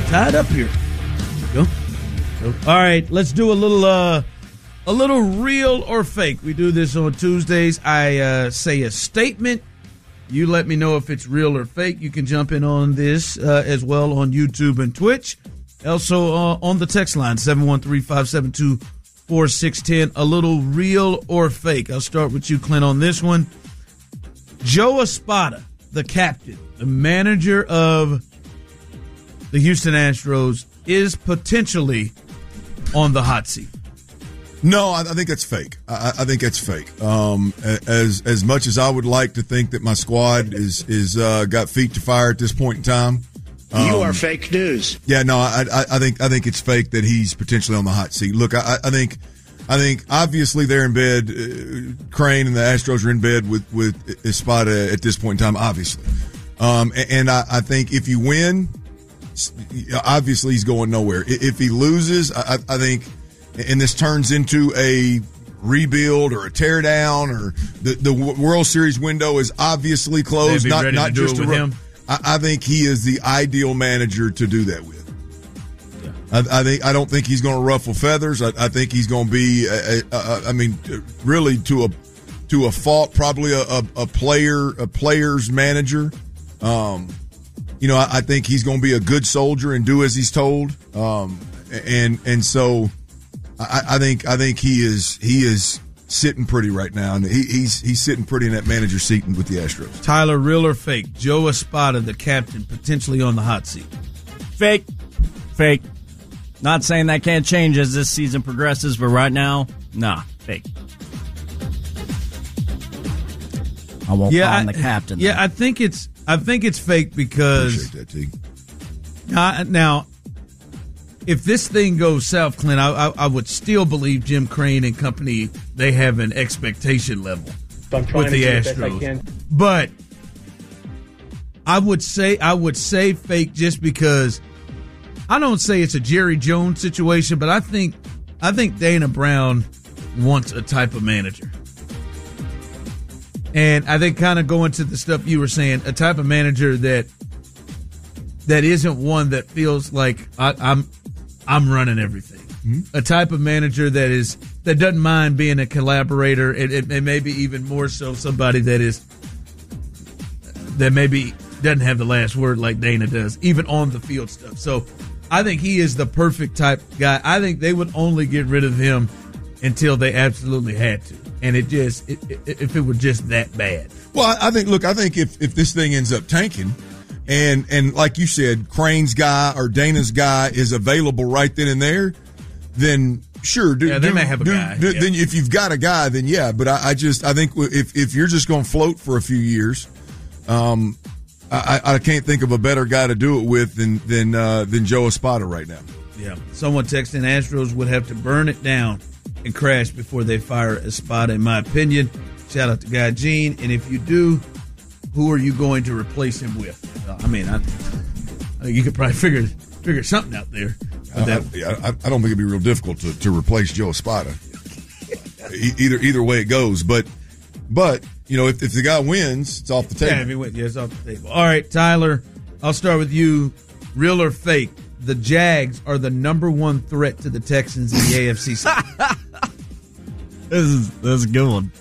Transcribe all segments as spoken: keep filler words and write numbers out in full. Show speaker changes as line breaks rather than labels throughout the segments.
tied up here. Go. Go. All right, let's do a little uh, a little real or fake. We do this on Tuesdays. I uh, say a statement. You let me know if it's real or fake. You can jump in on this uh, as well on YouTube and Twitch. Also uh, on the text line, seven one three, five seven two, four six one zero. A little real or fake. I'll start with you, Clint, on this one. Joe Espada, the captain, the manager of the Houston Astros, is potentially on the hot seat.
No, I, I think that's fake. I, I think that's fake. Um, as as much as I would like to think that my squad is is uh, got feet to fire at this point in time, um,
you are fake news.
Yeah, no, I, I, I think I think it's fake that he's potentially on the hot seat. Look, I, I think I think obviously they're in bed. Uh, Crane and the Astros are in bed with with Espada at this point in time, obviously. Um, and, and I, I think if you win, obviously he's going nowhere. If he loses, I, I think. And this turns into a rebuild or a tear down, or the, the World Series window is obviously closed. Not not just
with him.
I, I think he is the ideal manager to do that with. Yeah. I, I think I don't think he's going to ruffle feathers. I, I think he's going to be. A, a, a, I mean, really to a to a fault, probably a, a, a player a player's manager. Um, you know, I, I think he's going to be a good soldier and do as he's told. Um, and and so. I, I think I think he is he is sitting pretty right now, and he, he's he's sitting pretty in that manager seat with the Astros.
Tyler, real or fake? Joe Espada, the captain, potentially on the hot seat.
Fake, fake. Not saying that can't change as this season progresses, but right now, nah, fake. I won't
yeah,
call him
I,
the captain.
Yeah, though. I think it's I think it's fake because
Appreciate that, T.
Uh, now. If this thing goes south, Clint, I, I, I would still believe Jim Crane and company, they have an expectation level with the Astros. But I would say I would say fake just because I don't say it's a Jerry Jones situation, but I think I think Dana Brown wants a type of manager. And I think kind of going to the stuff you were saying, a type of manager that that isn't one that feels like I, I'm I'm running everything. Mm-hmm. A type of manager that is that doesn't mind being a collaborator, and, and, and maybe even more so somebody that is that maybe doesn't have the last word like Dana does, even on the field stuff. So I think he is the perfect type guy. I think they would only get rid of him until they absolutely had to, and it just it, it, if it were just that bad.
Well, I think look, I think if if this thing ends up tanking. And and like you said, Crane's guy or Dana's guy is available right then and there, then sure. Do,
yeah, they
do,
may have a
do,
guy.
Do,
yeah.
Then if you've got a guy, then yeah. But I, I just I think if if you're just going to float for a few years, um, I, I can't think of a better guy to do it with than than uh, than Joe Espada right now.
Yeah. Someone texting Astros would have to burn it down and crash before they fire Espada, in my opinion. Shout out to Guy Gene. And if you do, who are you going to replace him with? I mean, I, I think you could probably figure figure something out there.
Uh, I, I, I don't think it'd be real difficult to, to replace Joe Espada. e- either either way it goes, but but you know if, if the guy wins, it's off the table.
Yeah, if he wins, yeah, it's off the table. All right, Tyler, I'll start with you. Real or fake? The Jags are the number one threat to the Texans in the A F C South.
This is this is a good one.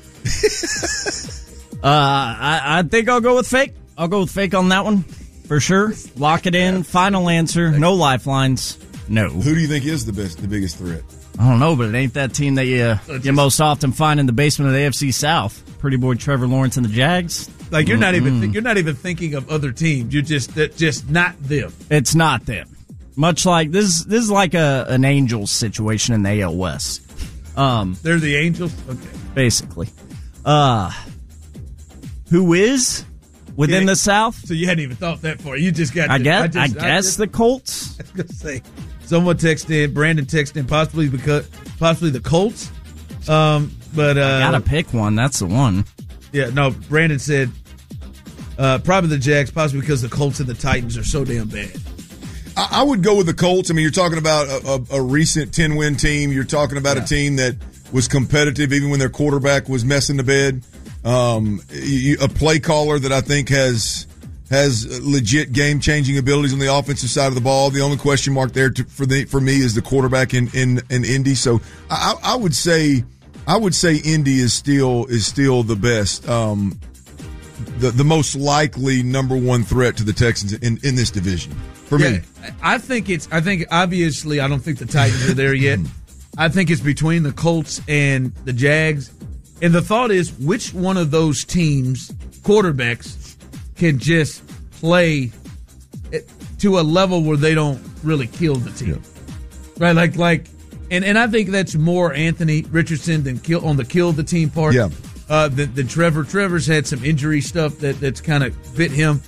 uh, I, I think I'll go with fake. I'll go with fake on that one for sure. Lock it in. Final answer. No lifelines. No.
Who do you think is the best, the biggest threat?
I don't know, but it ain't that team that you, you most often find in the basement of the A F C South. Pretty boy Trevor Lawrence and the Jags.
Like you're
Mm-mm.
not even th- you're not even thinking of other teams. You're just that just not them.
It's not them. Much like this. This is like a an Angels situation in the A L West. Um,
They're the Angels. Okay.
Basically. Uh, who is? Within yeah, the South?
So you hadn't even thought that far. You just got
I
to,
guess
I, just,
I guess
I just,
the Colts.
I was going to say. Someone texted in, Brandon texted in, possibly because possibly the Colts. Um, but uh,
I gotta pick one. That's the one.
Yeah, no, Brandon said uh, probably the Jags, possibly because the Colts and the Titans are so damn bad.
I, I would go with the Colts. I mean, you're talking about a, a, a recent ten-win team. You're talking about yeah. a team that was competitive even when their quarterback was messing the bed. Um, you, a play caller that I think has has legit game-changing abilities on the offensive side of the ball. The only question mark there to, for the for me is the quarterback in in, in Indy. So I, I would say I would say Indy is still is still the best, um, the the most likely number one threat to the Texans in, in this division for
yeah,
me.
I think it's. I think obviously I don't think the Titans are there yet. I think it's between the Colts and the Jags, and the thought is which one of those teams quarterbacks can just play to a level where they don't really kill the team, yeah. right? Like, like, and, and I think that's more Anthony Richardson than kill on the kill the team part.
Yeah.
Uh, than, than Trevor. Trevor's had some injury stuff that, that's kind of bit him.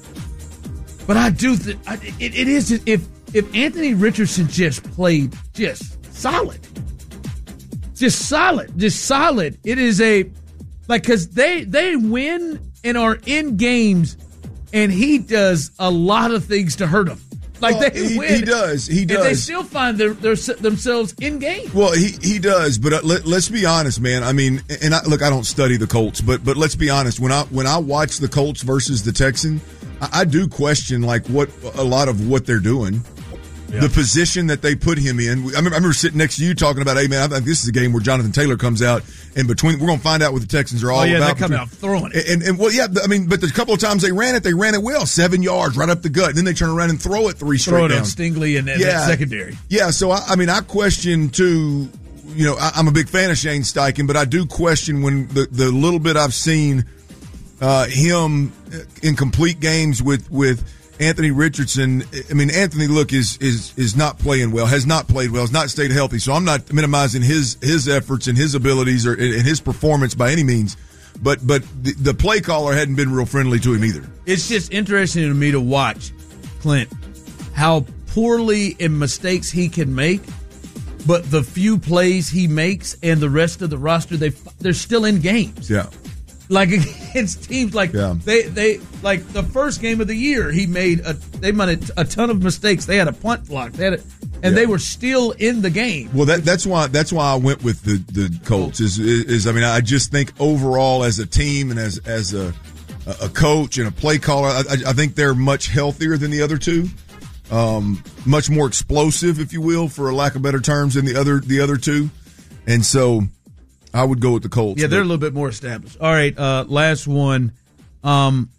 But I do think it, it is if if Anthony Richardson just played just solid, just solid, just solid. It is a like because they they win and are in games, and he does a lot of things to hurt them. Like
well,
they
he,
win,
he does, he does.
And they still find their, their themselves in game.
Well, he, he does, but uh, let, let's be honest, man. I mean, and I, look, I don't study the Colts, but but let's be honest. When I when I watch the Colts versus the Texans, I, I do question like what a lot of what they're doing. Yeah. The position that they put him in. I remember, I remember sitting next to you talking about, hey, man, I think this is a game where Jonathan Taylor comes out, and between, we're going to find out what the Texans are all
oh, yeah,
about.
They come out throwing it.
And, and, well, yeah, I mean, but the couple of times they ran it, they ran it well, seven yards right up the gut. And then they turn around and throw it three straight
throw it
down.
on Stingley and, and
yeah.
that secondary.
Yeah, so, I, I mean, I question, too, you know, I, I'm a big fan of Shane Steichen, but I do question when the, the little bit I've seen uh, him in complete games with, with – Anthony Richardson, I mean, Anthony, look, is is is not playing well, has not played well, has not stayed healthy. So I'm not minimizing his his efforts and his abilities or and his performance by any means. But but the, the play caller hadn't been real friendly to him either.
It's just interesting to me to watch, Clint, how poorly in mistakes he can make, but the few plays he makes and the rest of the roster, they they're still in games.
Yeah.
Like against teams like
yeah.
they, they like the first game of the year, he made a they made a, a ton of mistakes. They had a punt block, they had a, and yeah. they were still in the game.
Well, that, that's why that's why I went with the, the Colts. Is, is is I mean I just think overall as a team and as as a a coach and a play caller, I, I think they're much healthier than the other two, um, much more explosive, if you will, for a lack of better terms, than the other the other two, and so. I would go with the Colts.
Yeah, they're a little bit more established. All right, uh, last one. Um,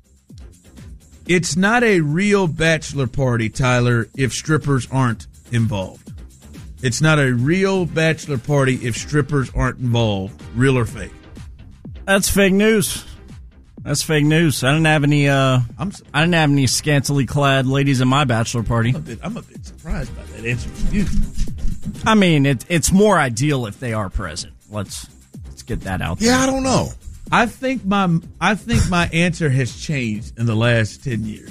it's not a real bachelor party, Tyler, if strippers aren't involved. It's not a real bachelor party if strippers aren't involved, real or fake.
That's fake news. That's fake news. I didn't have any. Uh,
I'm,
I didn't have any scantily clad ladies at my bachelor party.
I'm a bit, I'm a bit surprised by that answer from you.
I mean, it, it's more ideal if they are present. Let's let's get that out there.
Yeah, I don't know.
I think my I think my answer has changed in the last ten years.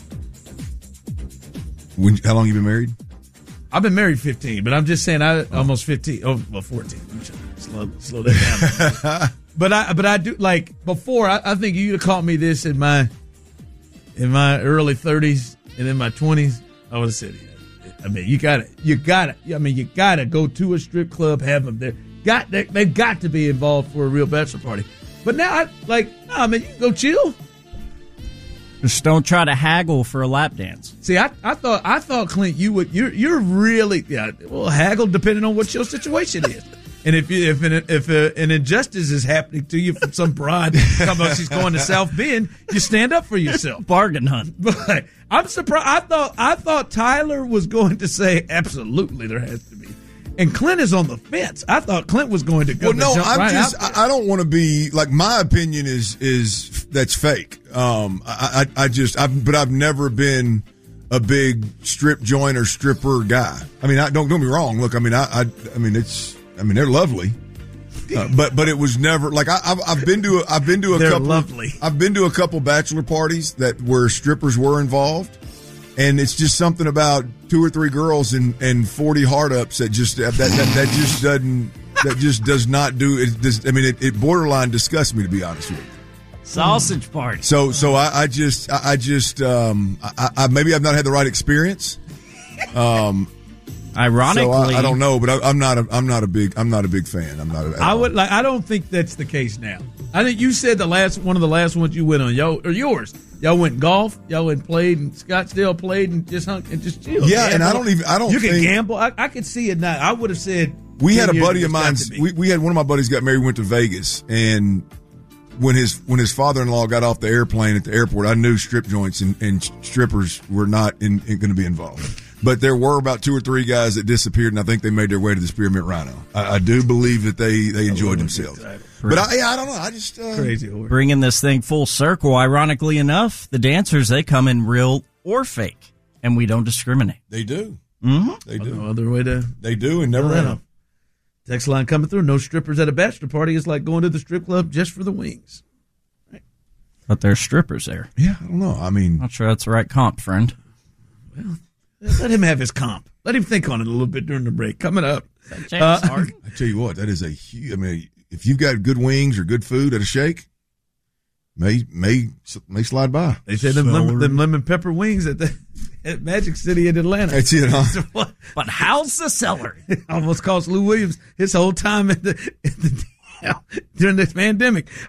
When, how long you been married?
I've been married fifteen, but I'm just saying I oh. almost fifteen. Oh, well, fourteen. Slow, slow that down. but I but I do like before. I, I think you'd have caught me this in my in my early thirties and in my twenties. I would have said, yeah. I mean, you gotta you gotta. I mean, you gotta go to a strip club, have them there. Got they, they've got to be involved for a real bachelor party. But now I like, no, nah, man, you can go chill.
Just don't try to haggle for a lap dance.
See, I, I thought I thought Clint, you would you're you're really yeah. Well, haggle depending on what your situation is, and if you, if an, if a, an injustice is happening to you from some broad, talking about she's going to South Bend, you stand up for yourself.
Bargain hunt.
But I'm surprised. I thought I thought Tyler was going to say absolutely there has to be. And Clint is on the fence. I thought Clint was going to go.
Well, no,
jump
I'm
right
just.
out there.
I don't want to be like. My opinion is is that's fake. Um, I, I, I just. I've, but I've never been a big strip joint or stripper guy. I mean, I, don't don't be wrong. Look, I mean, I, I, I mean, it's. I mean, they're lovely. Uh, but but it was never like I, I've I've been to a, I've been to a
they're
couple.
Lovely.
I've been to a couple bachelor parties that where strippers were involved. And it's just something about two or three girls and, and forty hard ups that just that, that that just doesn't that just does not do it. Does, I mean, it, it borderline disgusts me, to be honest with you.
Sausage party.
So so I, I just I, I just um I, I maybe I've not had the right experience. Um,
ironically,
so I, I don't know, but I, I'm not a I'm not a big I'm not a big fan. I'm not. A,
I would like. I don't think that's the case now. I think you said the last one of the last ones you went on, yo, or yours. Y'all went golf. Y'all went and played, and Scottsdale played and just hung and just chilled.
Yeah, and I don't even. I don't.
You can
think,
gamble. I, I could see it now. I would have said.
We had a
years
buddy
it
of
was
mine.
got to be.
We, we had one of my buddies got married. Went to Vegas, and when his when his father in law got off the airplane at the airport, I knew strip joints and, and strippers were not in, in going to be involved. But there were about two or three guys that disappeared, and I think they made their way to the Spearmint Rhino. I, I do believe that they, they enjoyed themselves. But I, yeah, I don't know. I just uh,
Crazy.
Bringing this thing full circle, ironically enough, the dancers, they come in real or fake, and we don't discriminate.
They do.
Mm-hmm.
They do.
No other way to.
They do, and never have.
Text line coming through. No strippers at a bachelor party is like going to the strip club just for the wings.
Right. But there's strippers there.
Yeah, I don't know. I mean,
not sure that's the right comp, friend.
Well, let him have his comp. Let him think on it a little bit during the break. Coming up.
Uh, I tell you what, that is a huge. I mean, if you've got good wings or good food at a shake, may may may slide by.
They say them lemon, them lemon pepper wings at the at Magic City in Atlanta.
That's it, huh?
But how's the celery?
It almost cost Lou Williams his whole time at the, at the during this pandemic.